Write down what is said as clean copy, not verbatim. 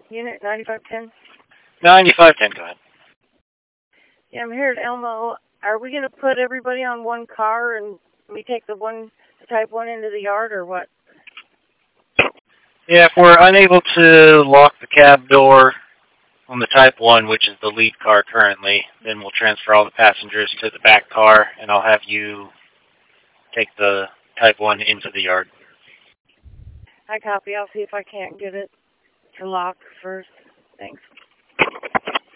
Unit 9510? 9510, go ahead. Yeah, I'm here at Elmo. Are we going to put everybody on one car and we take the Type 1 into the yard or what? Yeah, if we're unable to lock the cab door on the Type 1, which is the lead car currently, then we'll transfer all the passengers to the back car, and I'll have you take the Type 1 into the yard. I copy. I'll see if I can't get it to lock first. Thanks.